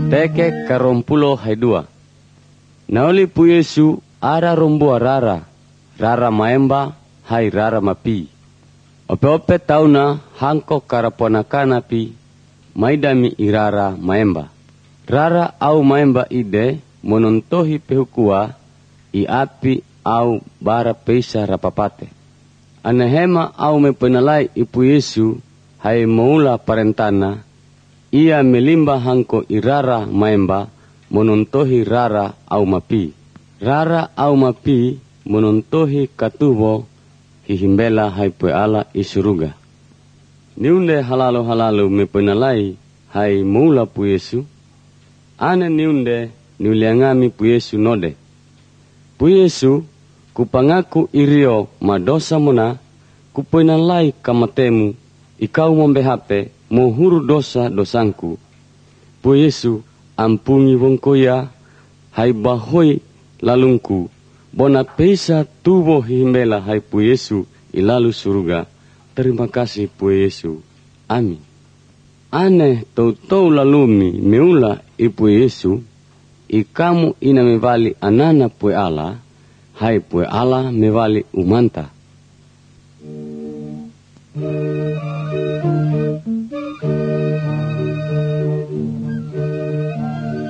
Teke karompulo haidua. Naoli pu Yesu ara rombua rara maemba hai rara mapi. Ope-ope tauna hangko karaponakana pi maidami irara maemba. Rara au maemba ide monontohi pehukua i api au bara peisa rapapate. Anehema au mepenalai ipu Yesu hai maula parentana, ia melimba hangko irara maemba monontohi rara au mapi. Rara au mapi monontohi katubo hihimbela hai pue ala isuruga. Niunde halalu mepenalai hai maula pu Yesu. Ane niunde niuliangami pu Yesu node. Pu Yesu kupangaku irio madosa mona kupenalai kamatemu ikau membehape mohuru dosa-dosangku. Pu Yesu ampungi wongkoya hai bahoi lalungku bona peisa tubo himbela hai pu Yesu ilalu suruga. Terima kasih pu Yesu. Amin. Ane tau lalumi meula ipu Yesu ikamu ina mevali anana pue ala hai pue ala mevali umanta.